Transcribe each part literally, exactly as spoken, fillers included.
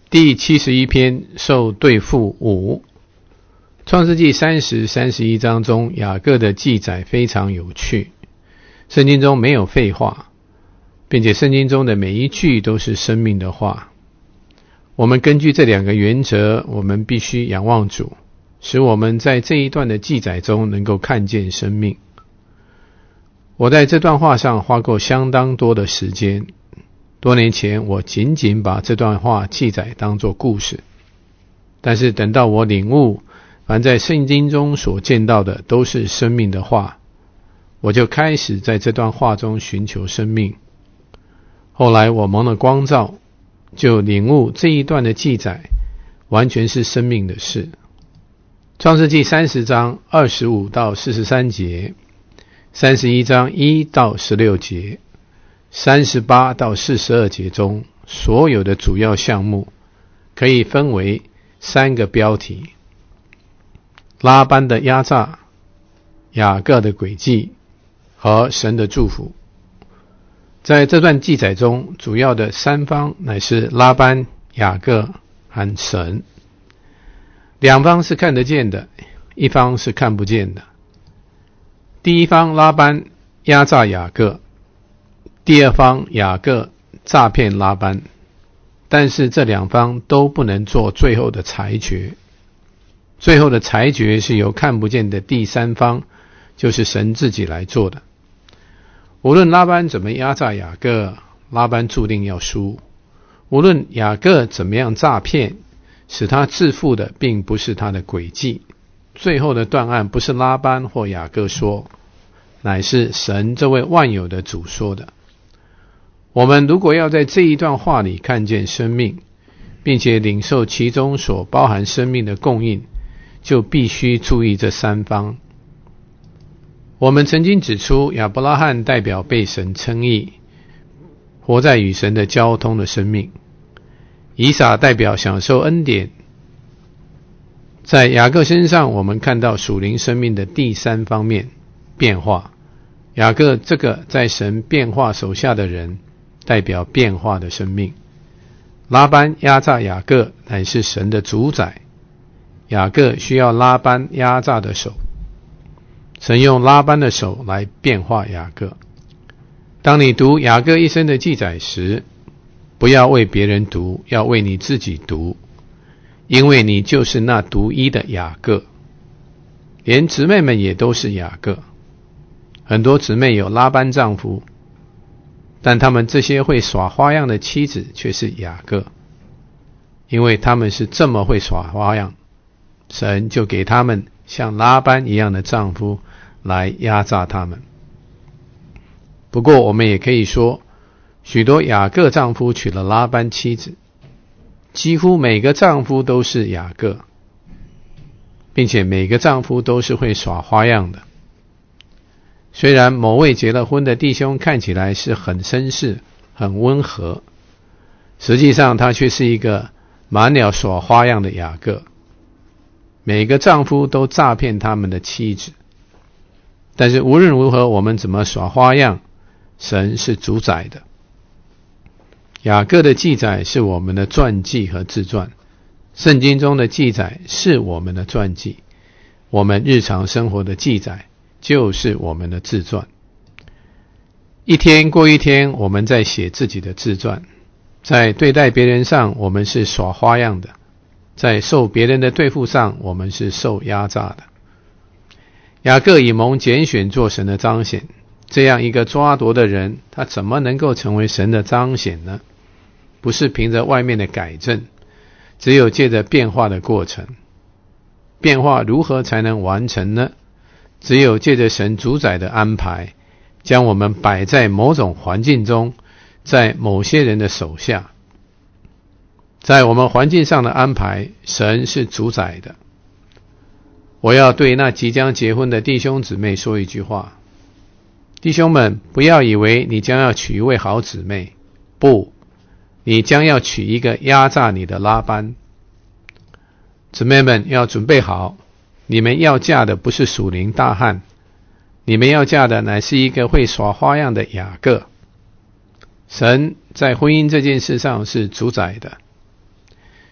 第七十一篇受对付五。创世纪三十、三十一章中，雅各的记载非常有趣。圣经中没有废话，并且圣经中的每一句都是生命的话。我们根据这两个原则，我们必须仰望主，使我们在这一段的记载中能够看见生命。我在这段话上花过相当多的时间。多年前，我仅仅把这段话记载当作故事，但是等到我领悟凡在圣经中所见到的都是生命的话，我就开始在这段话中寻求生命。后来我蒙了光照，就领悟这一段的记载完全是生命的事。创世纪三十章二十五到四十三节，三十一章一到十六节，三十八到四十二节中所有的主要项目可以分为三个标题：拉班的压榨、雅各的诡计和神的祝福。在这段记载中，主要的三方乃是拉班、雅各和神。两方是看得见的，一方是看不见的。第一方拉班压榨雅各，第二方雅各诈骗拉班，但是这两方都不能做最后的裁决。最后的裁决是由看不见的第三方，就是神自己来做的。无论拉班怎么压榨雅各，拉班注定要输。无论雅各怎么样诈骗，使他致富的并不是他的诡计。最后的断案不是拉班或雅各说，乃是神这位万有的主说的。我们如果要在这一段话里看见生命，并且领受其中所包含生命的供应，就必须注意这三方。我们曾经指出，亚伯拉罕代表被神称义，活在与神的交通的生命；以撒代表享受恩典。在雅各身上，我们看到属灵生命的第三方面，变化。雅各这个在神变化手下的人，代表变化的生命。拉班压榨雅各，乃是神的主宰。雅各需要拉班压榨的手，神用拉班的手来变化雅各。当你读雅各一生的记载时，不要为别人读，要为你自己读，因为你就是那独一的雅各。连姊妹们也都是雅各。很多姊妹有拉班丈夫，但他们这些会耍花样的妻子却是雅各，因为他们是这么会耍花样，神就给他们像拉班一样的丈夫来压榨他们。不过我们也可以说，许多雅各丈夫娶了拉班妻子，几乎每个丈夫都是雅各，并且每个丈夫都是会耍花样的。虽然某位结了婚的弟兄看起来是很绅士、很温和，实际上他却是一个满了耍花样的雅各。每个丈夫都诈骗他们的妻子。但是无论如何，我们怎么耍花样，神是主宰的。雅各的记载是我们的传记和自传，圣经中的记载是我们的传记，我们日常生活的记载就是我们的自传。一天过一天，我们在写自己的自传。在对待别人上，我们是耍花样的；在受别人的对付上，我们是受压榨的。雅各以蒙拣选做神的彰显，这样一个抓夺的人，他怎么能够成为神的彰显呢？不是凭着外面的改正，只有借着变化的过程。变化如何才能完成呢？只有借着神主宰的安排，将我们摆在某种环境中，在某些人的手下。在我们环境上的安排，神是主宰的。我要对那即将结婚的弟兄姊妹说一句话：弟兄们，不要以为你将要娶一位好姊妹，不，你将要娶一个压榨你的拉班。姊妹们要准备好，你们要嫁的不是属灵大汉，你们要嫁的乃是一个会耍花样的雅各。神在婚姻这件事上是主宰的。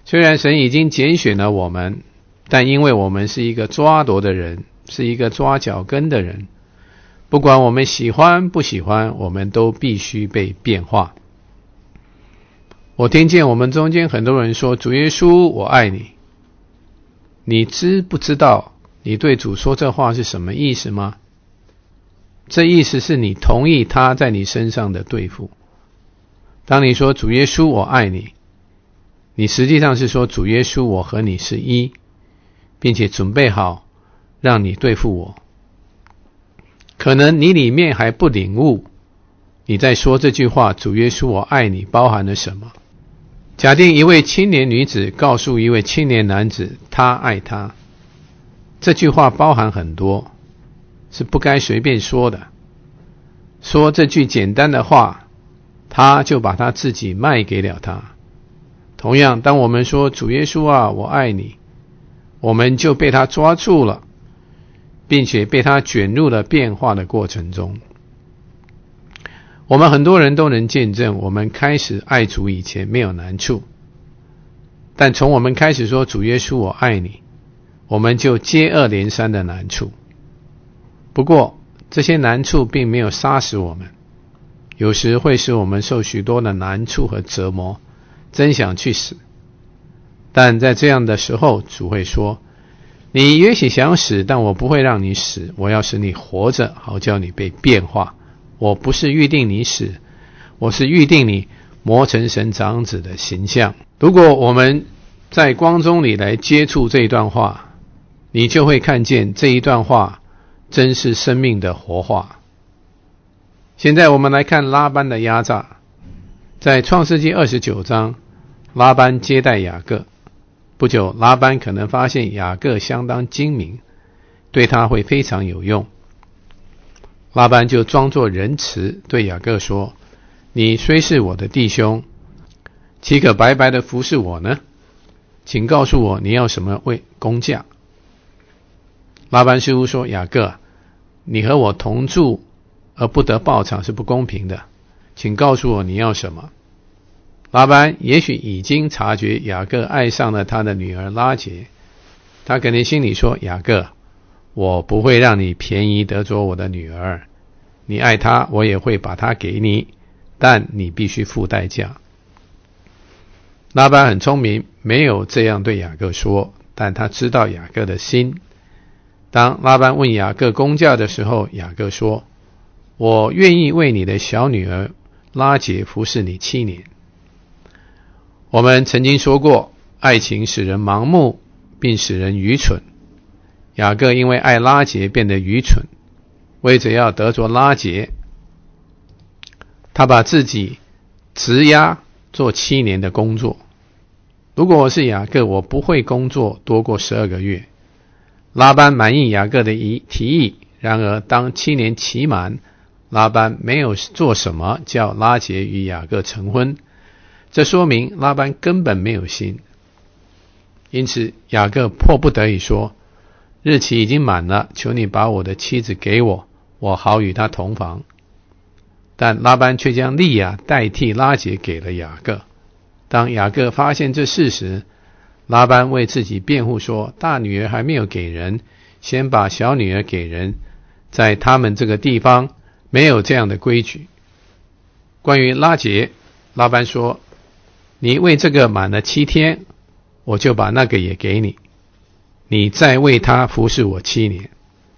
虽然神已经拣选了我们，但因为我们是一个抓夺的人，是一个抓脚跟的人，不管我们喜欢不喜欢，我们都必须被变化。我听见我们中间很多人说，主耶稣，我爱你。你知不知道你对主说这话是什么意思吗？这意思是你同意他在你身上的对付。当你说主耶稣我爱你，你实际上是说主耶稣我和你是一，并且准备好让你对付我。可能你里面还不领悟你在说这句话主耶稣我爱你包含了什么。假定一位青年女子告诉一位青年男子他爱他，这句话包含很多，是不该随便说的。说这句简单的话，他就把他自己卖给了他。同样，当我们说主耶稣啊我爱你，我们就被他抓住了，并且被他卷入了变化的过程中。我们很多人都能见证，我们开始爱主以前没有难处，但从我们开始说主耶稣我爱你，我们就接二连三的难处。不过这些难处并没有杀死我们，有时会使我们受许多的难处和折磨，真想去死。但在这样的时候，主会说，你也许想死，但我不会让你死，我要使你活着，好叫你被变化。我不是预定你死，我是预定你磨成神长子的形象。如果我们在光中里来接触这一段话，你就会看见这一段话真是生命的活化。现在我们来看拉班的压榨。在创世纪二十九章，拉班接待雅各。不久，拉班可能发现雅各相当精明，对他会非常有用。拉班就装作仁慈，对雅各说，你虽是我的弟兄，岂可白白的服侍我呢？请告诉我你要什么为工价。拉班似乎说，雅各，你和我同住而不得报偿是不公平的，请告诉我你要什么。拉班也许已经察觉雅各爱上了他的女儿拉结，他可能心里说，雅各，我不会让你便宜得着我的女儿，你爱她，我也会把她给你，但你必须付代价。拉班很聪明，没有这样对雅各说，但他知道雅各的心。当拉班问雅各工价的时候，雅各说，我愿意为你的小女儿拉结服侍你七年。我们曾经说过，爱情使人盲目，并使人愚蠢。雅各因为爱拉结变得愚蠢，为着要得着拉结，他把自己质押做七年的工作。如果我是雅各，我不会工作多过十二个月。拉班满意雅各的提议，然而当七年期满，拉班没有做什么叫拉结与雅各成婚，这说明拉班根本没有心。因此雅各迫不得已说，日期已经满了，求你把我的妻子给我，我好与她同房。但拉班却将利亚代替拉结给了雅各。当雅各发现这事时，拉班为自己辩护说，大女儿还没有给人，先把小女儿给人，在他们这个地方没有这样的规矩。关于拉结，拉班说，你为这个满了七天，我就把那个也给你，你再为他服侍我七年。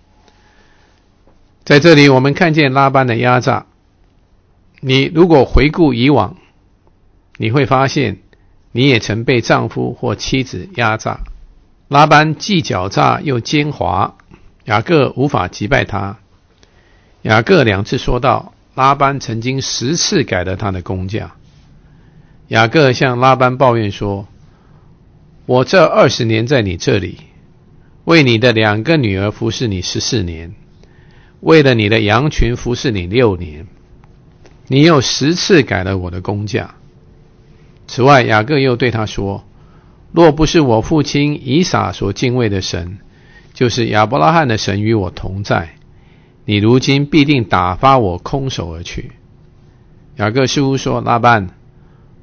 在这里我们看见拉班的压榨。你如果回顾以往，你会发现你也曾被丈夫或妻子压榨。拉班既狡诈又奸猾，雅各无法击败他。雅各两次说道，拉班曾经十次改了他的工价。雅各向拉班抱怨说，我这二十年在你这里，为你的两个女儿服侍你十四年，为了你的羊群服侍你六年，你又十次改了我的工价。此外，雅各又对他说，若不是我父亲以撒所敬畏的神，就是亚伯拉罕的神与我同在，你如今必定打发我空手而去。雅各似乎说，拉班，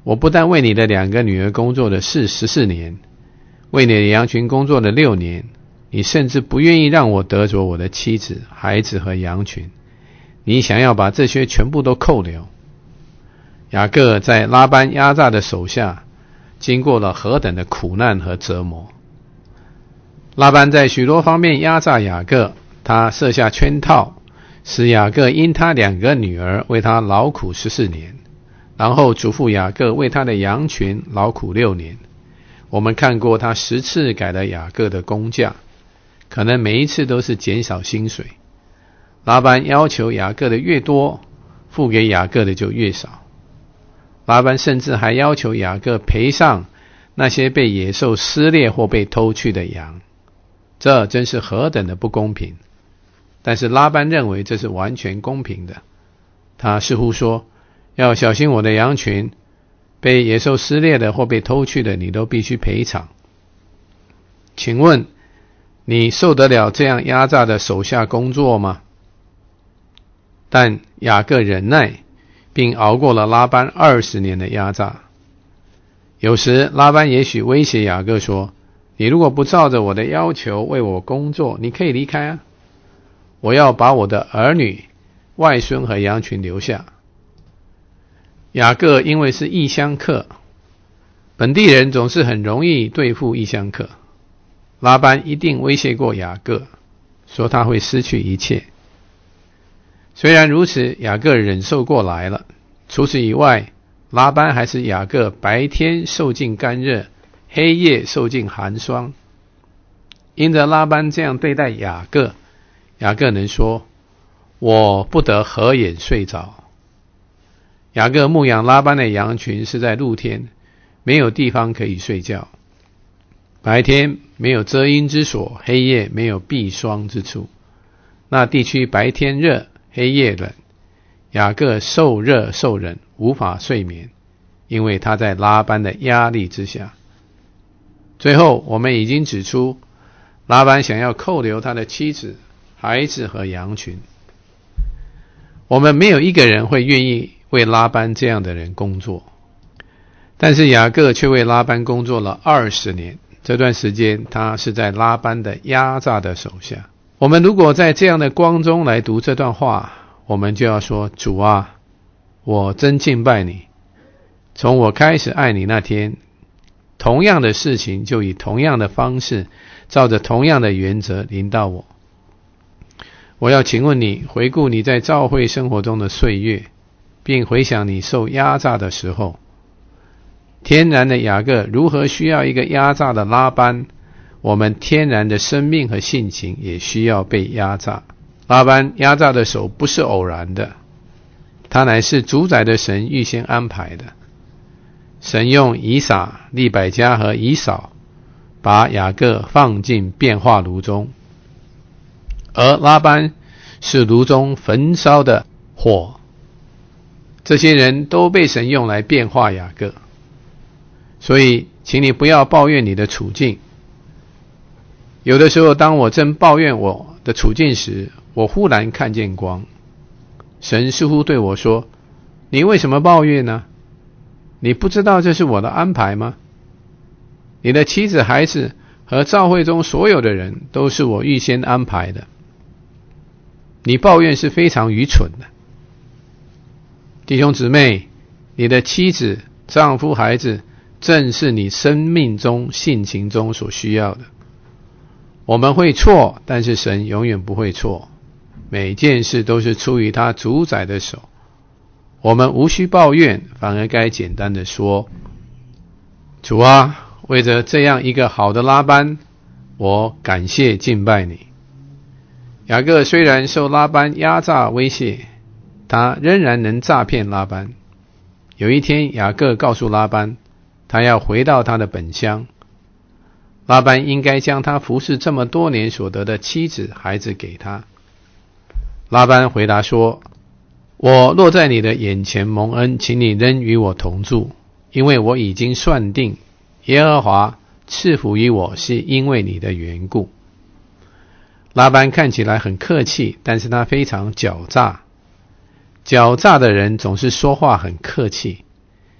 我不但为你的两个女儿工作的是十四年，为你的羊群工作了六年，你甚至不愿意让我得着我的妻子、孩子和羊群，你想要把这些全部都扣留。雅各在拉班压榨的手下经过了何等的苦难和折磨。拉班在许多方面压榨雅各，他设下圈套，使雅各因他两个女儿为他劳苦十四年，然后嘱咐雅各为他的羊群劳苦六年。我们看过他十次改了雅各的工价，可能每一次都是减少薪水。拉班要求雅各的越多，付给雅各的就越少。拉班甚至还要求雅各赔上那些被野兽撕裂或被偷去的羊，这真是何等的不公平。但是拉班认为这是完全公平的，他似乎说，要小心我的羊群，被野兽撕裂的或被偷去的，你都必须赔偿。请问你受得了这样压榨的手下工作吗？但雅各忍耐，并熬过了拉班二十年的压榨。有时拉班也许威胁雅各说，你如果不照着我的要求为我工作，你可以离开啊，我要把我的儿女、外孙和羊群留下。雅各因为是异乡客，本地人总是很容易对付异乡客。拉班一定威胁过雅各，说他会失去一切。虽然如此，雅各忍受过来了。除此以外，拉班还是雅各白天受尽干热，黑夜受尽寒霜。因着拉班这样对待雅各，雅各能说，我不得合眼睡着。雅各牧养拉班的羊群是在露天，没有地方可以睡觉。白天没有遮阴之所，黑夜没有避霜之处。那地区白天热，黑夜冷，雅各受热受冷，无法睡眠，因为他在拉班的压力之下。最后我们已经指出，拉班想要扣留他的妻子、孩子和羊群。我们没有一个人会愿意为拉班这样的人工作，但是雅各却为拉班工作了二十年。这段时间他是在拉班的压榨的手下。我们如果在这样的光中来读这段话，我们就要说，主啊，我真敬拜你。从我开始爱你那天，同样的事情就以同样的方式，照着同样的原则临到我。我要请问你，回顾你在教会生活中的岁月，并回想你受压榨的时候，天然的雅各如何需要一个压榨的拉班，我们天然的生命和性情也需要被压榨。拉班压榨的手不是偶然的，它乃是主宰的神预先安排的。神用以撒、利百加和以扫把雅各放进变化炉中，而拉班是炉中焚烧的火。这些人都被神用来变化雅各。所以请你不要抱怨你的处境。有的时候当我正抱怨我的处境时，我忽然看见光。神似乎对我说，你为什么抱怨呢？你不知道这是我的安排吗？你的妻子、孩子和教会中所有的人都是我预先安排的。你抱怨是非常愚蠢的。弟兄姊妹，你的妻子、丈夫、孩子正是你生命中、性情中所需要的。我们会错，但是神永远不会错。每件事都是出于他主宰的手。我们无需抱怨，反而该简单的说，主啊，为着这样一个好的拉班，我感谢敬拜你。雅各虽然受拉班压榨威胁，他仍然能诈骗拉班。有一天，雅各告诉拉班，他要回到他的本乡。拉班应该将他服侍这么多年所得的妻子、孩子给他。拉班回答说，我若在你的眼前蒙恩，请你仍与我同住，因为我已经算定，耶和华赐福于我是因为你的缘故。拉班看起来很客气，但是他非常狡诈。狡诈的人总是说话很客气。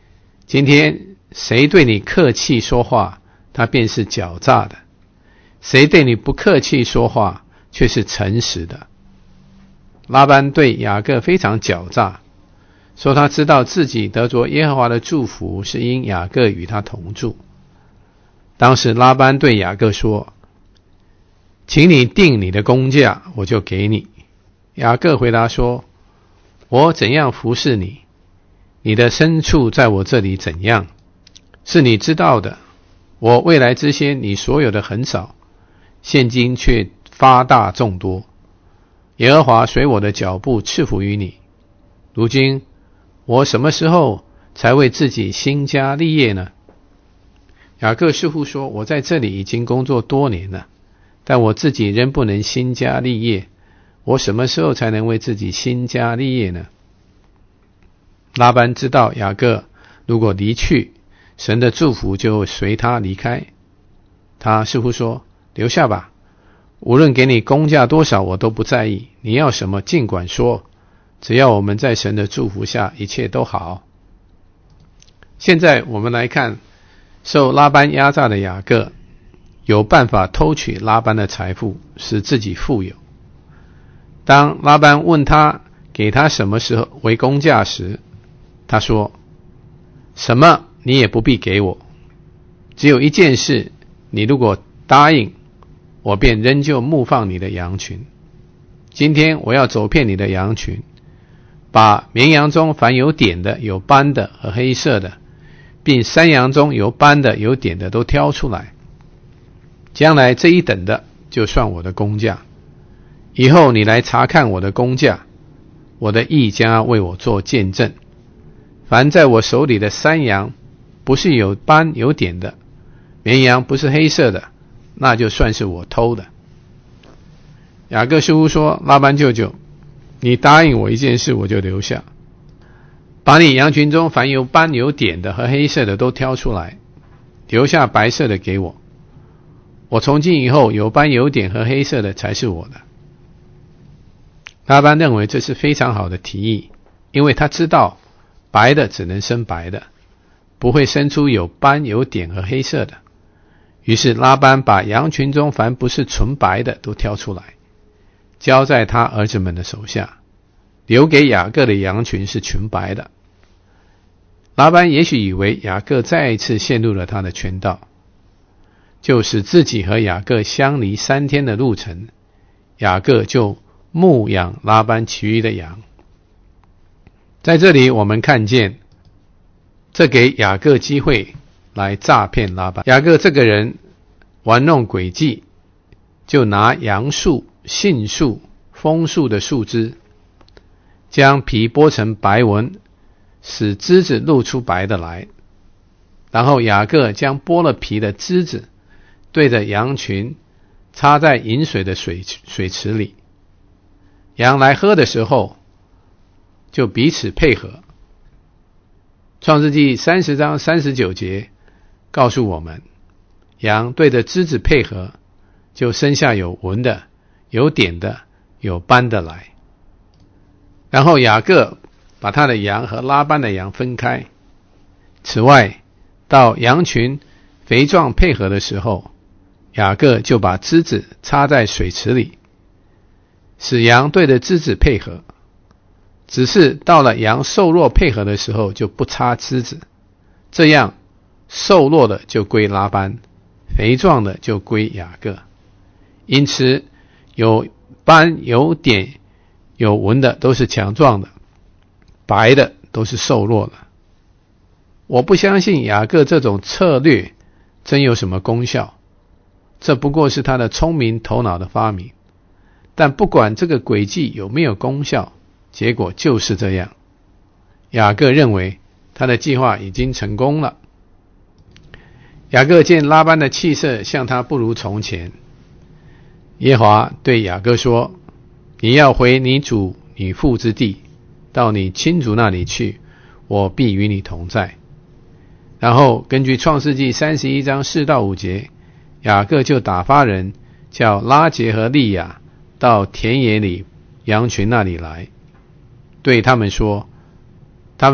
今天谁对你客气说话，他便是狡诈的；谁对你不客气说话，却是诚实的。拉班对雅各非常狡诈，说他知道自己得着耶和华的祝福是因雅各与他同住。当时拉班对雅各说，请你定你的工价，我就给你。雅各回答说，我怎样服侍你，你的牲畜在我这里怎样，是你知道的。我未来之先，你所有的很少，现今却发大众多。耶和华随我的脚步赐福于你。如今我什么时候才为自己兴家立业呢？雅各似乎说，我在这里已经工作多年了，但我自己仍不能兴家立业，我什么时候才能为自己兴家立业呢？拉班知道雅各如果离去，神的祝福就会随他离开。他似乎说，留下吧，无论给你工价多少我都不在意，你要什么尽管说，只要我们在神的祝福下，一切都好。现在我们来看，受拉班压榨的雅各有办法偷取拉班的财富，使自己富有。当拉班问他给他什么时候为工价时，他说，什么你也不必给我，只有一件事，你如果答应，我便仍旧牧放你的羊群。今天我要走遍你的羊群，把绵羊中凡有点的、有斑的和黑色的，并山羊中有斑的、有点的都挑出来。将来这一等的就算我的工价，以后你来查看我的工价，我的义将要为我做见证。凡在我手里的山羊不是有斑有点的，绵羊不是黑色的，那就算是我偷的。雅各似乎说，拉班舅舅，你答应我一件事，我就留下，把你羊群中凡有斑有点的和黑色的都挑出来，留下白色的给我。我从今以后有斑有点和黑色的才是我的。拉班认为这是非常好的提议，因为他知道白的只能生白的，不会生出有斑有点和黑色的。于是拉班把羊群中凡不是纯白的都挑出来，交在他儿子们的手下，留给雅各的羊群是纯白的。拉班也许以为雅各再一次陷入了他的圈套，就使自己和雅各相离三天的路程，雅各就牧养拉班其余的羊。在这里我们看见，这给雅各机会来诈骗拉班。雅各这个人玩弄诡计，就拿杨树、杏树、枫树的树枝，将皮剥成白纹，使枝子露出白的来。然后雅各将剥了皮的枝子对着羊群插在饮水的水水池里，羊来喝的时候就彼此配合。创世纪三十章三十九节告诉我们，羊对着枝子配合，就生下有纹的、有点的、有斑的来。然后雅各把他的羊和拉班的羊分开。此外，到羊群肥壮配合的时候，雅各就把枝子插在水池里，使羊对着枝子配合。只是到了羊瘦弱配合的时候，就不插枝子，这样瘦弱的就归拉班，肥壮的就归雅各。因此有斑有点有纹的都是强壮的，白的都是瘦弱的。我不相信雅各这种策略真有什么功效，这不过是他的聪明头脑的发明。但不管这个诡计有没有功效，结果就是这样。雅各认为他的计划已经成功了。雅各见拉班的气色像他不如从前，耶和华对雅各说，你要回你主你父之地，到你亲族那里去，我必与你同在。然后根据创世纪三十一章四到五节，雅各就打发人叫拉结和利亚到田野里羊群那里来，对他们说，他们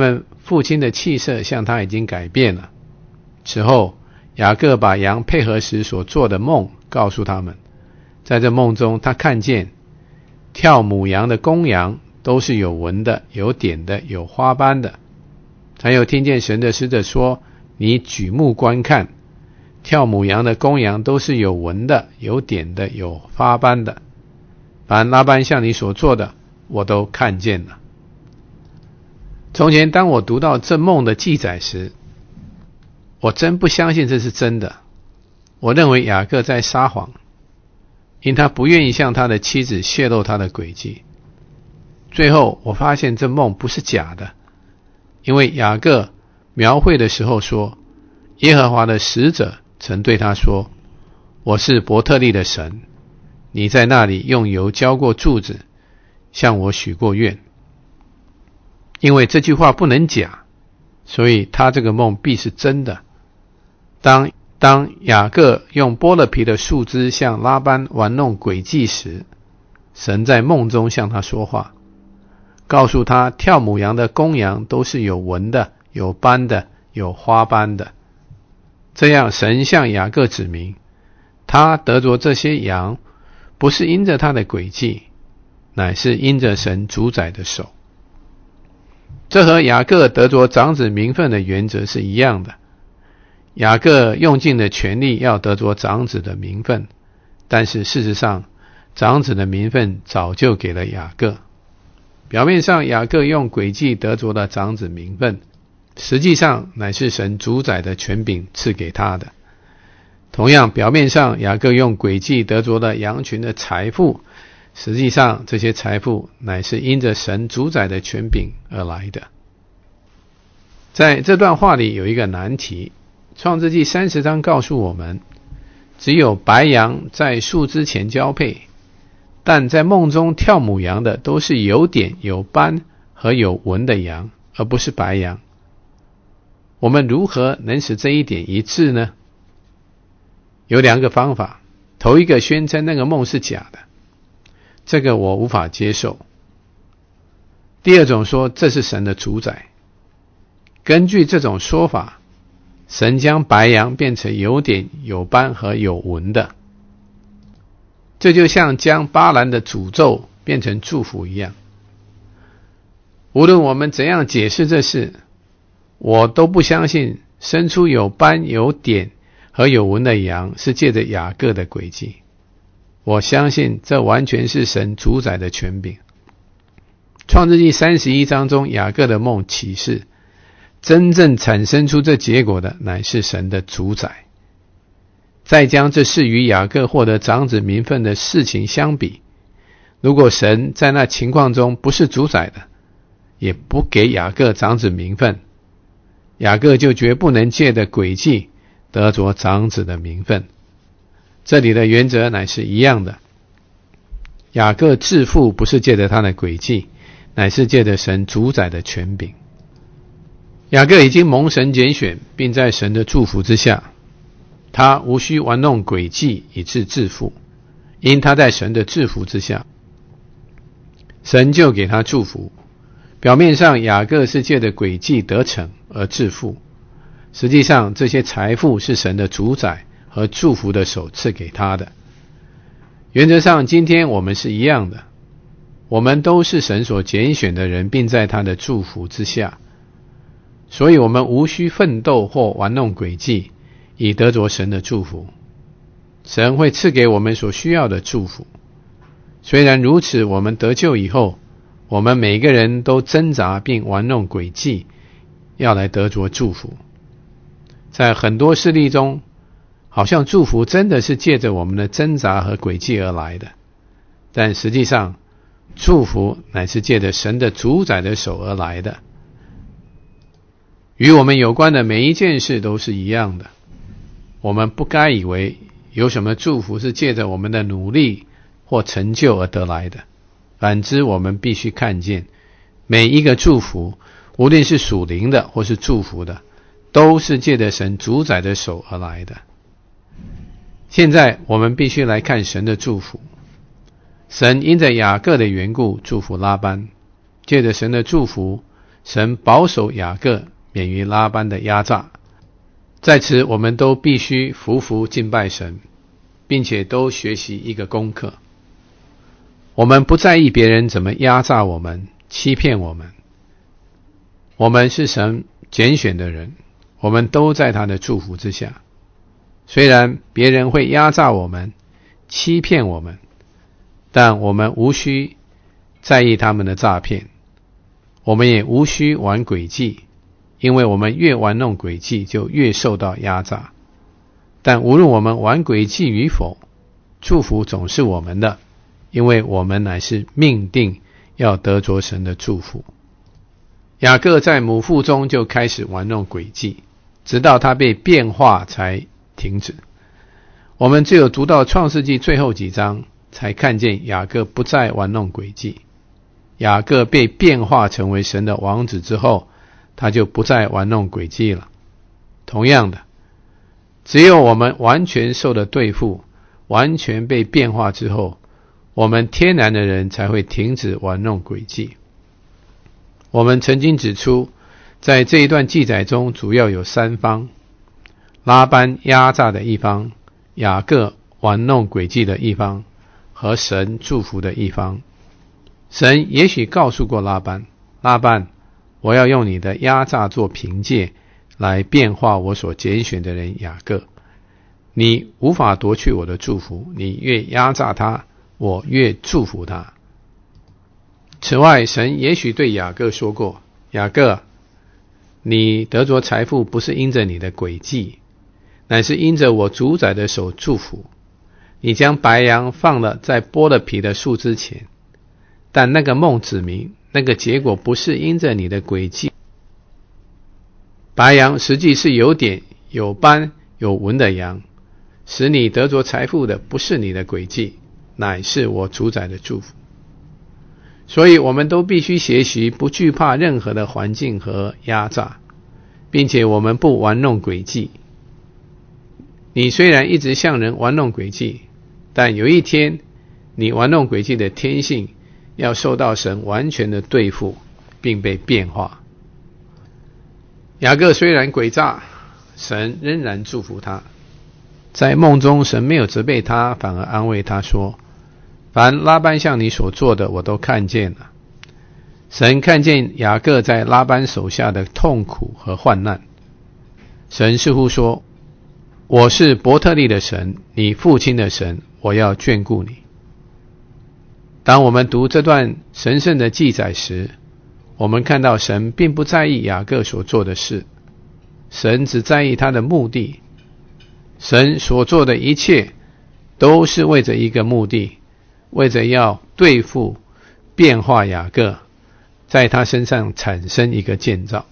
父亲的气色向他已经改变了。此后，雅各把羊配合时所做的梦告诉他们。在这梦中，他看见跳母羊的公羊都是有纹的、有点的、有花斑的。还有听见神的使者说：你举目观看，跳母羊的公羊都是有纹的、有点的、有花斑的。凡拉班向你所做的，我都看见了。从前当我读到这梦的记载时，我真不相信这是真的。我认为雅各在撒谎，因他不愿意向他的妻子泄露他的诡计。最后我发现这梦不是假的，因为雅各描绘的时候说，耶和华的使者曾对他说：我是伯特利的神，你在那里用油浇过柱子，向我许过愿。因为这句话不能假，所以他这个梦必是真的。当当雅各用剥了皮的树枝向拉班玩弄诡计时，神在梦中向他说话，告诉他跳母羊的公羊都是有纹的、有斑的、有花斑的。这样神向雅各指明，他得着这些羊不是因着他的诡计，乃是因着神主宰的手。这和雅各得着长子名分的原则是一样的。雅各用尽了全力要得着长子的名分，但是事实上长子的名分早就给了雅各。表面上雅各用诡计得着了长子名分，实际上乃是神主宰的权柄赐给他的。同样，表面上雅各用诡计得着了羊群的财富，实际上这些财富乃是因着神主宰的权柄而来的。在这段话里有一个难题，创世纪三十章告诉我们，只有白羊在树枝前交配，但在梦中跳母羊的都是有点、有斑和有纹的羊，而不是白羊。我们如何能使这一点一致呢？有两个方法。头一个宣称那个梦是假的，这个我无法接受。第二种说这是神的主宰。根据这种说法，神将白羊变成有点、有斑和有纹的，这就像将巴兰的诅咒变成祝福一样。无论我们怎样解释这事，我都不相信生出有斑、有点和有纹的羊是借着雅各的诡计。我相信这完全是神主宰的权柄。创世纪三十一章中雅各的梦启示，真正产生出这结果的乃是神的主宰。再将这事与雅各获得长子名分的事情相比，如果神在那情况中不是主宰的，也不给雅各长子名分，雅各就绝不能借着诡计得着长子的名分。这里的原则乃是一样的。雅各致富不是借着他的诡计，乃是借着神主宰的权柄。雅各已经蒙神拣选，并在神的祝福之下，他无需玩弄诡计以致致富，因他在神的制服之下，神就给他祝福。表面上雅各是借着诡计得逞而致富，实际上这些财富是神的主宰和祝福的手赐给他的。原则上今天我们是一样的，我们都是神所拣选的人，并在他的祝福之下，所以我们无需奋斗或玩弄诡计以得着神的祝福。神会赐给我们所需要的祝福。虽然如此，我们得救以后，我们每个人都挣扎并玩弄诡计，要来得着祝福。在很多事例中，好像祝福真的是借着我们的挣扎和诡计而来的，但实际上祝福乃是借着神的主宰的手而来的。与我们有关的每一件事都是一样的。我们不该以为有什么祝福是借着我们的努力或成就而得来的，反之我们必须看见每一个祝福，无论是属灵的或是祝福的，都是借着神主宰的手而来的。现在我们必须来看神的祝福。神因着雅各的缘故祝福拉班，借着神的祝福， 神保守雅各免于拉班的压榨。在此，我们都必须匍匐敬拜神，并且都学习一个功课。我们不在意别人怎么压榨我们、欺骗我们。我们是神拣选的人，我们都在他的祝福之下。虽然别人会压榨我们、欺骗我们，但我们无需在意他们的诈骗，我们也无需玩诡计，因为我们越玩弄诡计，就越受到压榨。但无论我们玩诡计与否，祝福总是我们的，因为我们乃是命定要得着神的祝福。雅各在母腹中就开始玩弄诡计，直到他被变化才停止。我们只有读到创世纪最后几章，才看见雅各不再玩弄诡计。雅各被变化成为神的王子之后，他就不再玩弄诡计了。同样的，只有我们完全受了对付，完全被变化之后，我们天然的人才会停止玩弄诡计。我们曾经指出，在这一段记载中主要有三方：拉班压榨的一方，雅各玩弄诡计的一方，和神祝福的一方。神也许告诉过拉班，拉班，我要用你的压榨做凭借，来变化我所拣选的人雅各。你无法夺去我的祝福，你越压榨他，我越祝福他。此外，神也许对雅各说过，雅各，你得着财富不是因着你的诡计，乃是因着我主宰的手祝福。你将白羊放了在剥了皮的树之前，但那个梦指明，那个结果不是因着你的诡计。白羊实际是有点、有斑、有纹的羊，使你得着财富的不是你的诡计，乃是我主宰的祝福。所以我们都必须学习不惧怕任何的环境和压榨，并且我们不玩弄诡计。你虽然一直向人玩弄诡计，但有一天你玩弄诡计的天性要受到神完全的对付，并被变化。雅各虽然诡诈，神仍然祝福他。在梦中，神没有责备他，反而安慰他说，凡拉班向你所做的，我都看见了。神看见雅各在拉班手下的痛苦和患难。神似乎说，我是伯特利的神，你父亲的神，我要眷顾你。当我们读这段神圣的记载时，我们看到神并不在意雅各所做的事，神只在意他的目的。神所做的一切都是为着一个目的，为着要对付、变化雅各，在他身上产生一个建造。